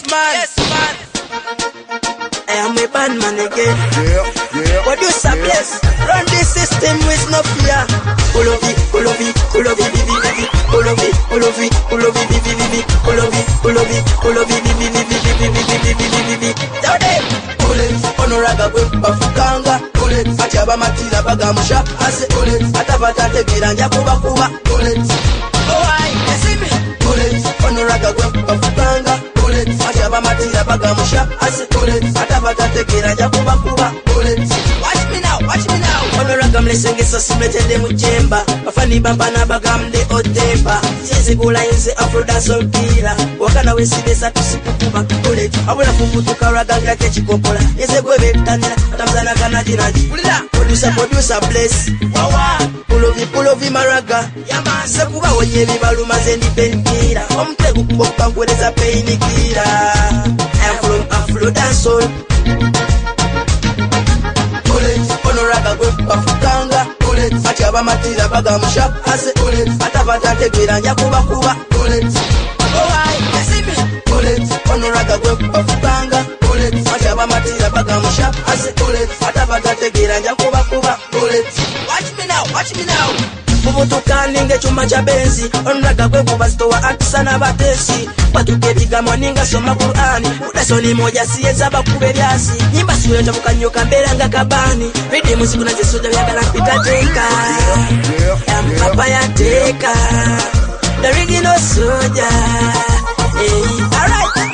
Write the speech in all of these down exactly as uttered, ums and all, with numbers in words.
Yes man, yes man. I am a bad man again. Yeah, yeah. Producer yeah. bless, run this system with no fear. Ulovi, ulovi, ulovi, bibi, bibi, ulovi, ulovi, ulovi, bibi, bibi, ulovi, ulovi, ulovi, bibi, bibi, bibi, bibi, bibi, bibi. Dode, ulet, onoraga gwe bafukanga. Ulet, achaba matira bagamusha. Ase ulet, atabata tegira njakuba kuba. Ulet, oh I, you see me. Ulet, onoraga gwe bafukanga. Ulet, achaba matira bagamusha. Ase ulet, atabata tegira njakuba kuba. Ulet, watch me now, watch me now. Onoraga mlesenge sasimetende mujemba. Bafani bambana bagamde otemba. Sizi gula inze afrodanso mpira. Wakana wesidesa tusipukuba. Ulet, abula fukutuka raga ke chikopola. Yeze gwe betanira atamzana kana dinaji. Ulila, producer producer bless. Wawa, pulovi pulovi maraga. Yama sekuba wenye bibaluma zendi pentira. Omtegu kubokupa nkweleza peinikira. I am from Afrodanso. Ulet, onoraga gwe bafukanga. Ulet, achaba matira bagamusha. Ase ulet, atabata tegira njakuba kuba. Ulet, oh I, you see me. Ulet, onoraga gwe bafukanga. Ulet, achaba matira bagamusha. Ase ulet, atabata tegira njakuba kuba. Ulet, watch me now, watch me now. Bubutuka ninge chuma cha benzi. Onoraga gwe kubasitowa akisana batesi. Watuke bigamo ninga soma Qur'ani. Udasoni moja siyeza bakube byasi. Nyimba sule tabuka nyoka mbela nga kabani. Ridi muziku na jesuja vyagala pita teka. Ya mpapa ya teka. The ridi no soja. Hey, alright.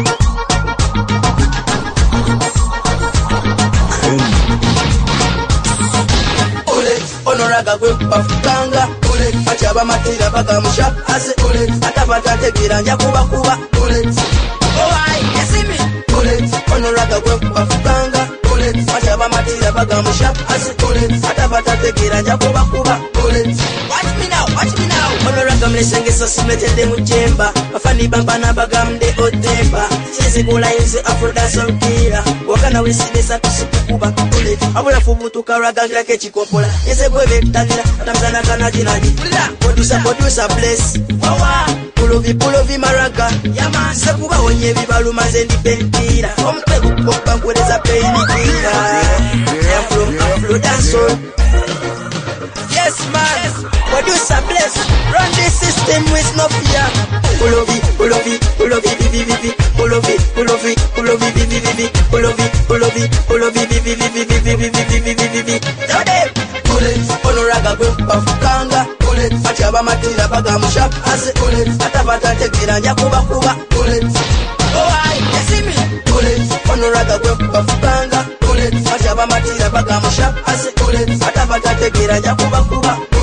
Ulet, onoraga gwe bafukanga. Ulet, achaba matira bagamusha. Ase ulet, atabata tegira njakuba kuba. Ulet, oh I, you see me. Ulet, onoraga gwe bafukanga. Ulet, achaba matira bagamusha. Ase ulet, atabata tegira njakuba kuba. Ulet, watch me now, watch me now. Onoraga mlesenge sasimetende mujemba. Bafani bambana bagamde otemba. Sizi gula inze afrodanso mpira. Wakana wesidesa tusipukuba. Ulet, abula fubutuka raga ke chikopola. Yeze gwe betanira atamzana kana dinaji. Ulila, producer producer bless. Wawa, pulovi pulovi maraga. Yama sekuba wenye bibaluma zendi pentira. Omtegu kubokupa nkweleza peinikira. I am from Afrodanso. Yes man, producer bless, run this system with no fear. Ulovi, ulovi, ulovi, bibi, bibi, ulovi, ulovi, ulovi, bibi, bibi, ulovi, ulovi, ulovi, bibi, bibi, bibi, bibi, bibi, bibi. Dode, ulet, onoraga gwe bafukanga. Ulet, achaba matira bagamusha. Ase ulet, atabata tegira njakuba kuba. Ulet, oh I, you see me. Ulet, onoraga gwe bafukanga. Ulet, achaba matira bagamusha. Ase ulet, atabata tegira njakuba kuba.